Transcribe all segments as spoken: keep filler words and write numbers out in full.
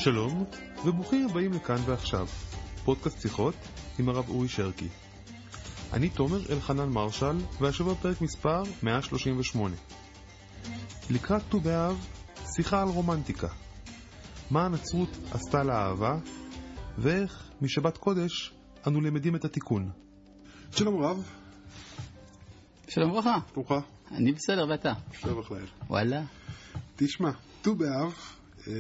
שלום, וברוכים הבאים לכאן ועכשיו, פודקאסט שיחות עם הרב אורי שרקי. אני תומר אלחנן מרשל, והשבוע פרק מספר מאה שלושים ושמונה. לקראת ט"ו באב, שיחה על רומנטיקה. מה הנצרות עשתה לאהבה, ואיך משבת קודש אנו למדים את התיקון. שלום רב. שלום ברכה. ברוכה. אני בסדר, ואתה? שבח לאל. וואלה. תשמע, ט"ו באב אה,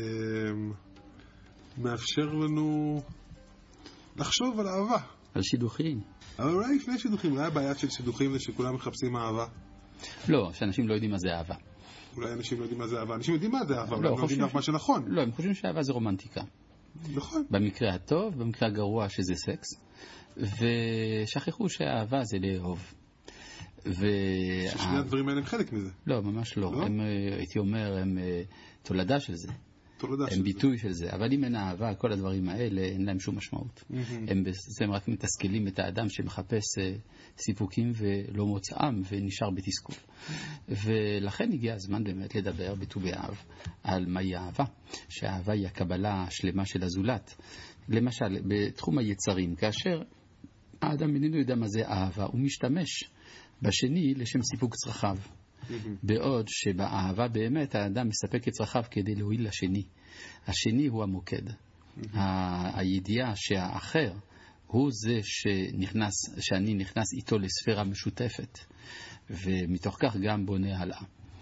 מאפשר לנו לחשוב על אהבה. על שידוכים. אבל אולי לפני שידוכים, אולי הבעיה של שידוכים זה שכולם מחפשים אהבה. לא, שאנשים לא יודעים מה זה אהבה. אולי אנשים לא יודעים מה זה אהבה. אנשים יודעים מה זה אהבה, אבל לא, הם לא יודעים ש... מה שנכון. לא, הם חושבים שאהבה זה רומנטיקה. נכון. במקרה הטוב, במקרה הגרוע שזה סקס. ושכחו שהאהבה זה לאהוב. ו... ששני הדברים האלה הם חלק מזה. לא, ממש לא. לא? הם, הייתי אומר, הם תולדה של זה. תולדה של הם ביטוי של זה. אבל אם אין אהבה, כל הדברים האלה, אין להם שום משמעות. הם בעצם רק מתסכלים את האדם שמחפש סיפוקים ולא מוצאם ונשאר בתסכול. ולכן הגיע הזמן באמת לדבר בט"ו באב על מהי אהבה. שהאהבה היא הקבלה השלמה של הזולת. למשל, בתחום היצרים, כאשר האדם איננו יודע מה זה אהבה, הוא משתמש בשני לשם סיפוק צרכיו. בעוד שבאהבה באמת האדם מספק את צרכיו כדי להועיל לשני. השני הוא המוקד. הידיעה שהאחר הוא זה שנכנס, שאני נכנס איתו לספירה משותפת, ומתוך כך גם בונה הלאה.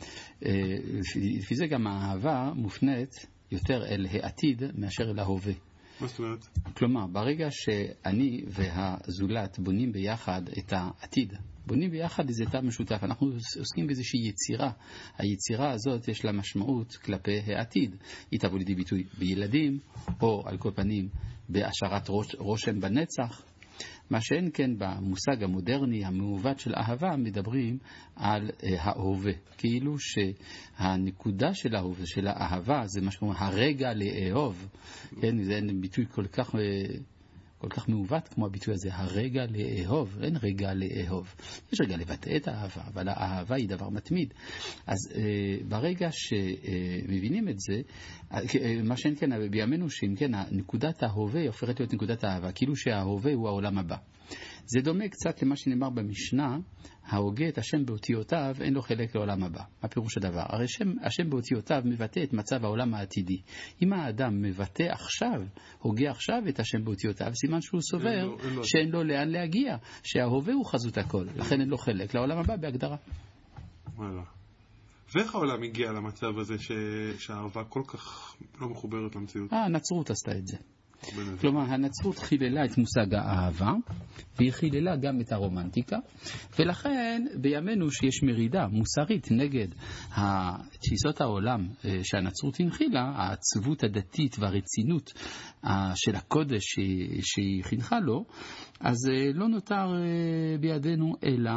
לפי זה גם האהבה מופנית יותר אל העתיד מאשר אל ההווה. מה זאת אומרת? כלומר, ברגע שאני והזולת בונים ביחד את העתיד, בונים ביחד איזה תא משותף, אנחנו עוסקים באיזושהי יצירה. היצירה הזאת יש לה משמעות כלפי העתיד. היא תבוא לידי ביטוי בילדים, או על כל פנים בהשארת ראש, רושם בנצח. מה שאין כן במושג המודרני המעוות של אהבה, מדברים על אה, ההווה. כאילו שהנקודה של ההווה, של האהבה, זה משמעות הרגע לאהוב. כן, זה אין ביטוי כל כך... אה, כל כך מעוות כמו הביטוי הזה, הרגע לאהוב. אין רגע לאהוב. יש רגע לבטא את האהבה, אבל האהבה היא דבר מתמיד. אז אה, ברגע שמבינים את זה, אה, מה שאין כן בימינו, שאם כן, נקודת ההווה הופכת להיות נקודת האהבה, כאילו שההווה הוא העולם הבא. זה דומה קצת למה שנאמר במשנה, ההוגה את השם באותיותיו, אין לו חלק לעולם הבא. מה פירוש הדבר? הרי השם, השם באותיותיו מבטא את מצב העולם העתידי. אם האדם מבטא עכשיו, הוגה עכשיו את השם באותיותיו, סימן שהוא סובר אין לו, אין לו. שאין לו לאן להגיע, שההווה הוא חזות הכל, לכן אין לו חלק לעולם הבא בהגדרה. וואלה. ואיך העולם הגיע למצב הזה ש... שהאהבה כל כך לא מחוברת למציאות? אה, הנצרות עשתה את זה. כלומר, הנצרות חיללה את מושג האהבה, והיא חיללה גם את הרומנטיקה, ולכן בימינו שיש מרידה מוסרית נגד תפיסות העולם שהנצרות הנחילה, העצבות הדתית והרצינות של הקודש שהיא חינכה לו, אז לא נותר בידינו אלא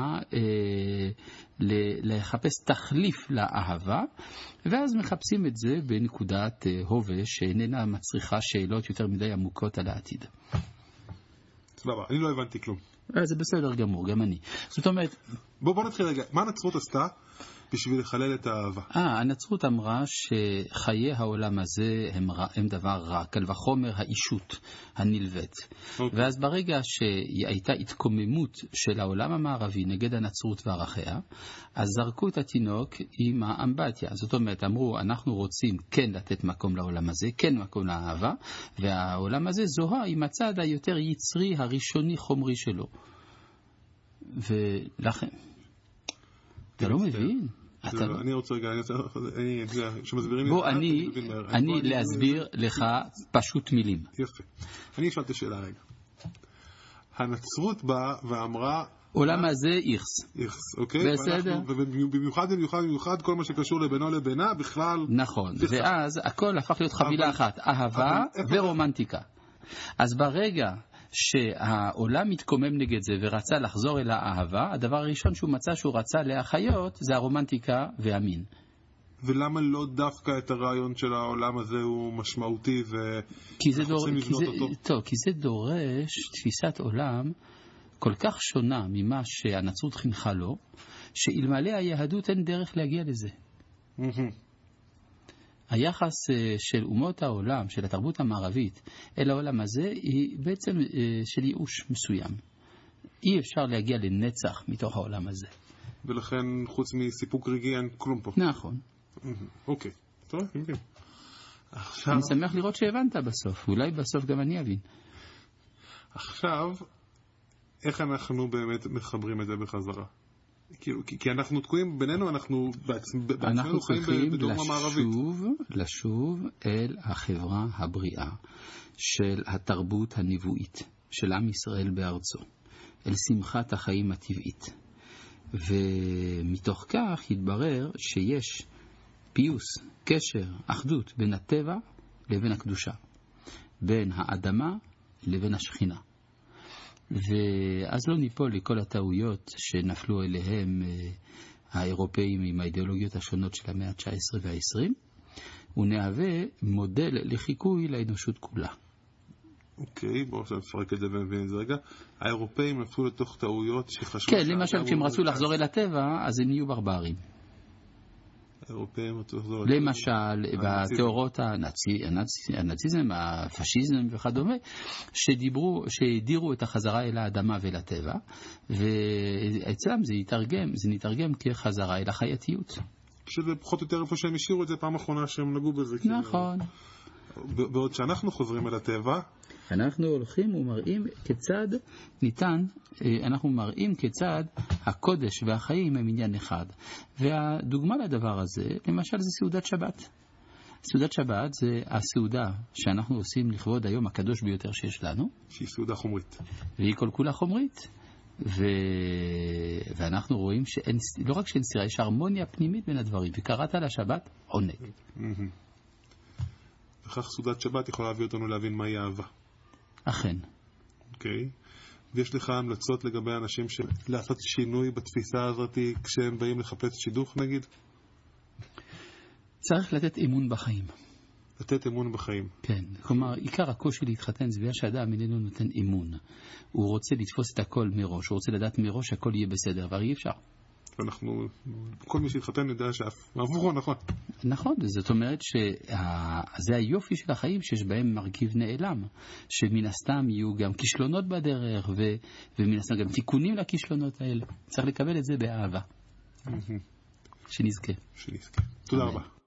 לחפש תחליף לאהבה, ואז מחפשים את זה בנקודת הווה שאיננה מצריכה שאלות יותר מדי עמוקות על העתיד. סבבה, אני לא הבנתי כלום. זה בסדר גמור, גם אני. זאת אומרת... בוא, בוא נתחיל רגע. מה הנצרות עשתה בשביל לחלל את האהבה? אה, הנצרות אמרה שחיי העולם הזה הם, הם דבר רע, קל וחומר האישות הנלווית. Okay. ואז ברגע שהייתה התקוממות של העולם המערבי נגד הנצרות וערכיה, אז זרקו את התינוק עם האמבטיה. זאת אומרת, אמרו, אנחנו רוצים כן לתת מקום לעולם הזה, כן מקום לאהבה, והעולם הזה זוהה עם הצד היותר יצרי, הראשוני, חומרי שלו. ולכן... אתה לא מבין? אני רוצה רגע, שמסבירים לי... בוא, אני להסביר לך פשוט מילים. יפה. אני אשאל את השאלה רגע. הנצרות באה ואמרה... עולם הזה איכס. איכס, אוקיי? בסדר. ובמיוחד, במיוחד, במיוחד, כל מה שקשור לבינו לבינה, בכלל... נכון. ואז הכל הפך להיות חבילה אחת. אהבה ורומנטיקה. אז ברגע... שהעולם מתקומם נגד זה ורצה לחזור אל האהבה, הדבר הראשון שהוא מצא שהוא רצה להחיות זה הרומנטיקה והמין. ולמה לא דווקא את הרעיון של העולם הזה הוא משמעותי ואנחנו רוצים לבנות אותו? טוב, כי זה דורש תפיסת עולם כל כך שונה ממה שהנצרות חינכה לו, שאלמלא היהדות אין דרך להגיע לזה. היחס של אומות העולם, של התרבות המערבית אל העולם הזה, היא בעצם של ייאוש מסוים. אי אפשר להגיע לנצח מתוך העולם הזה. ולכן חוץ מסיפוק רגעי אין כלום פה. נכון. אוקיי. טוב, אני מבין. אני שמח לראות שהבנת בסוף. אולי בסוף גם אני אבין. עכשיו, איך אנחנו באמת מחברים את זה בחזרה? כי, כי אנחנו תקועים בינינו, אנחנו בעצמנו חיים בדרום המערבית. אנחנו צריכים לשוב אל החברה הבריאה של התרבות הנבואית, של עם ישראל בארצו, אל שמחת החיים הטבעית. ומתוך כך התברר שיש פיוס, קשר, אחדות בין הטבע לבין הקדושה, בין האדמה לבין השכינה. ואז לא ניפול לכל הטעויות שנפלו אליהם האירופאים עם האידיאולוגיות השונות של המאה ה-תשע עשרה וה-עשרים, ונהווה מודל לחיקוי לאנושות כולה. אוקיי, בואו עכשיו נפרק את זה ונבין את זה רגע. האירופאים נפלו לתוך טעויות שחשבו... כן, למשל, כשהם רצו לחזור אל הטבע, אז הם נהיו ברברים. האירופאים רצו לחזור... למשל, בתיאוריות הנאציזם, הפשיזם וכדומה, שדיברו, שהדירו את החזרה אל האדמה ואל הטבע, ואצלם זה יתרגם, זה נתרגם כחזרה אל החייתיות. שזה פחות או יותר איפה שהם השאירו את זה פעם אחרונה שהם נגעו בזה. נכון. בעוד שאנחנו חוזרים אל הטבע, אנחנו הולכים ומראים כיצד ניתן, אנחנו מראים כיצד הקודש והחיים הם עניין אחד. והדוגמה לדבר הזה, למשל, זה סעודת שבת. סעודת שבת זה הסעודה שאנחנו עושים לכבוד היום הקדוש ביותר שיש לנו. שהיא סעודה חומרית. והיא כל כולה חומרית. ו... ואנחנו רואים שאין, לא רק שאין סתירה, יש הרמוניה פנימית בין הדברים. וקראת לשבת עונג. וכך סעודת שבת יכולה להביא אותנו להבין מהי אהבה. אכן. אוקיי. ויש לך המלצות לגבי אנשים של לעשות שינוי בתפיסה הזאת כשהם באים לחפש שידוך נגיד? צריך לתת אמון בחיים. לתת אמון בחיים. כן. כלומר, עיקר הקושי להתחתן זה בגלל שאדם איננו נותן אמון. הוא רוצה לתפוס את הכל מראש. הוא רוצה לדעת מראש שהכל יהיה בסדר, אבל אי אפשר. ואנחנו, כל מי שהתחתן יודע שאף עבורו, נכון. נכון, זאת אומרת שזה היופי של החיים שיש בהם מרכיב נעלם, שמן הסתם יהיו גם כישלונות בדרך, ו, ומן הסתם גם תיקונים לכישלונות האלה. צריך לקבל את זה באהבה. שנזכה. שנזכה. תודה רבה.